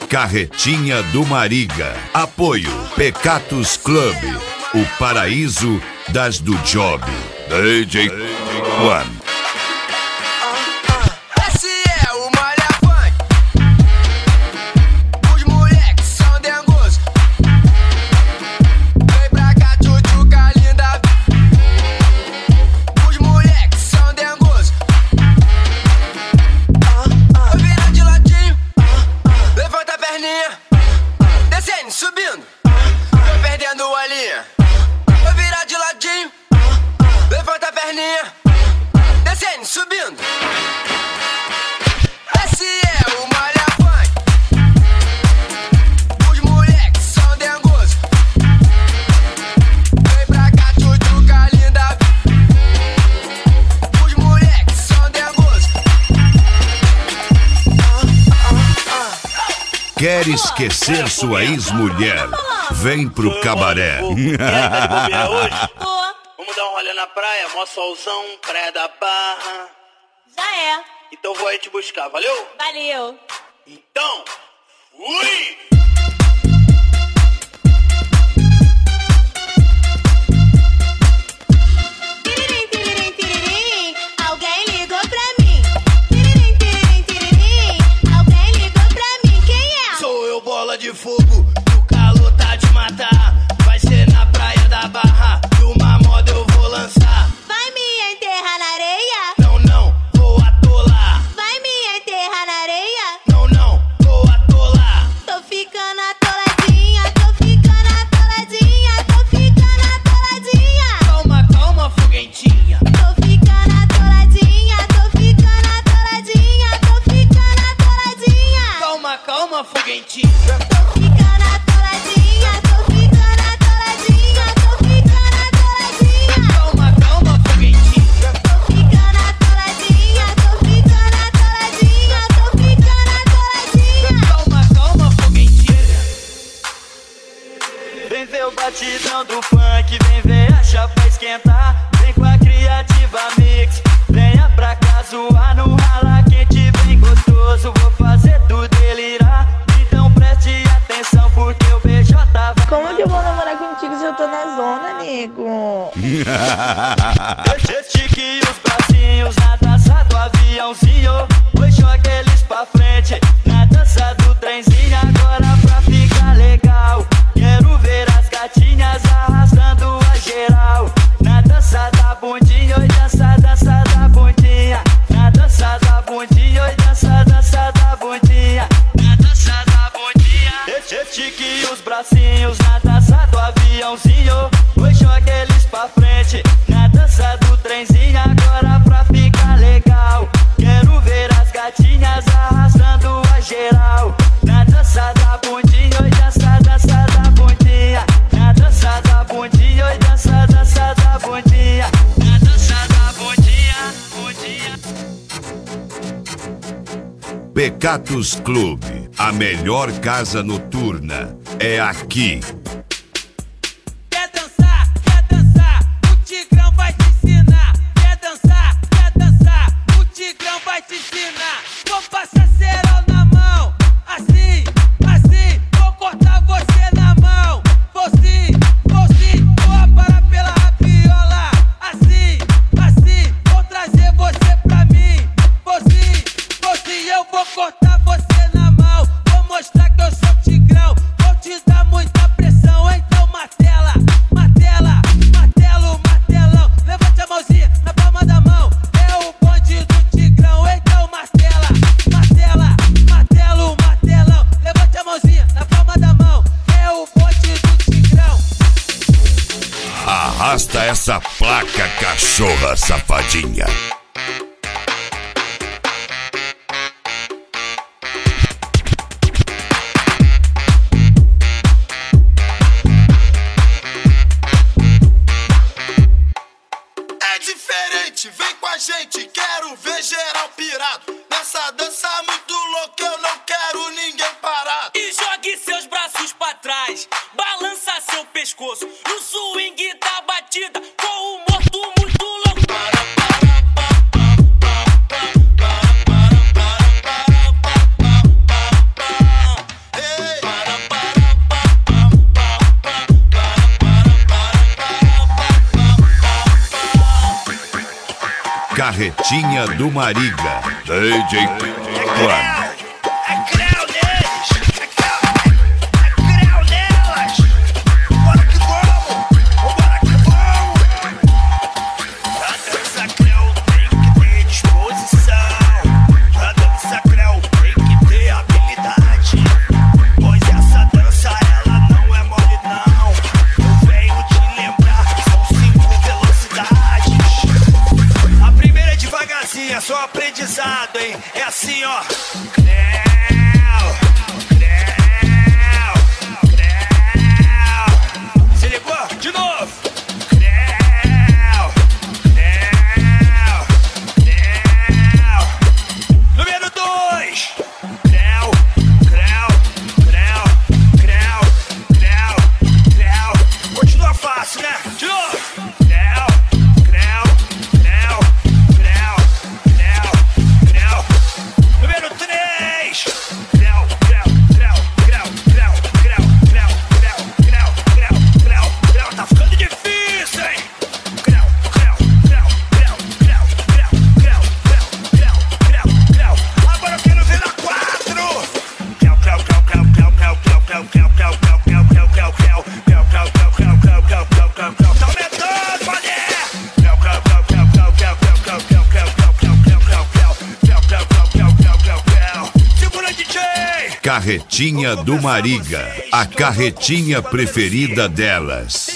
Carretinha do Mariga. Apoio Pecatus Club, o paraíso das do job. DJ One. Subindo, tô perdendo a linha. Vou virar de ladinho, levanta a perninha. Descendo, subindo. Esse é o Malha Funk. Os moleques são dengosos. Vem pra cá, tchutchuca linda. Os moleques são dengosos. Quer esquecer sua ex-mulher? Vem pro cabaré. Hoje? Vamos dar um rolê na praia, mó solzão, praia da Barra. Já é. Então vou aí te buscar, valeu? Valeu. Então, fui! De fogo, o calor tá de matar. Vai ser na praia da Barra, e uma moda eu vou lançar. Vai me enterrar na areia? Não, não, vou atolar. Vai me enterrar na areia? Não, não, vou atolar. Tô ficando atoladinha, tô ficando atoladinha, tô ficando atoladinha. Calma, calma, foguentinha. Tô ficando atoladinha, tô ficando atoladinha, tô ficando atoladinha. Calma, calma, foguentinha. Batidão do funk, vem ver a chapa esquentar. Vem com a Criativa Mix, venha pra cá zoar no rala quente bem gostoso. Vou fazer tu delirar, então preste atenção porque o BJ vai. Como que eu vou namorar contigo se eu tô na zona, nego? Estique os bracinhos na dança do aviãozinho. Oi, joga eles pra frente na dança do trenzinho. Agora pra ficar legal, quero ver as gatinhas arrastando a geral. Na dança da bundinha, oi, dança, dança da bundinha. Na dança da bundinha, oi, dança, dança da bundinha. Na dança da bundinha. Estique os bracinhos na dança do aviãozinho. Oi, joga eles pra frente na dança do trenzinho. Agora pra ficar legal, quero ver as gatinhas arrastando a geral. Na dança da bundinha, oi, dança, dança da bundinha. Na dança da bundinha, oi, dança, dança da bundinha. Na dança da bundinha, bundinha. Pecatus Club, a melhor casa noturna é aqui. Quer dançar, o Tigrão vai te ensinar. Quer dançar, o Tigrão vai te ensinar. Vou passar cerol na mão, assim, assim. Vou cortar você na mão, vou sim, vou aparar pela rapiola. Assim, assim, vou trazer você pra mim. Vou sim, eu vou cortar você na mão. Vou mostrar que eu sou Tigrão, vou te dar muita pressão. Então martela, martela, martelo, martelão. Levante a mãozinha na palma da mão, é o bonde do Tigrão. Então martela, martela, martelo, martelão. Levante a mãozinha na palma da mão, é o bonde do Tigrão. Arrasta essa placa, cachorra safadinha. Vem com a gente, quero ver geral pirado. Nessa dança muito louca, eu não quero ninguém parado. E jogue seus braços pra trás, balança seu pescoço no swing da batida, com o morto muito louco. Carretinha do Mariga. DJ One. É só aprendizado, hein? É assim, ó. Se ligou? De novo. Número 2. Continua fácil, né? De novo. Número 3. Tá ficando difícil, hein? Agora eu quero ver na 4. Tá aumentando, mané. Segura, DJ. Carretinha do Mariga. A carretinha preferida delas.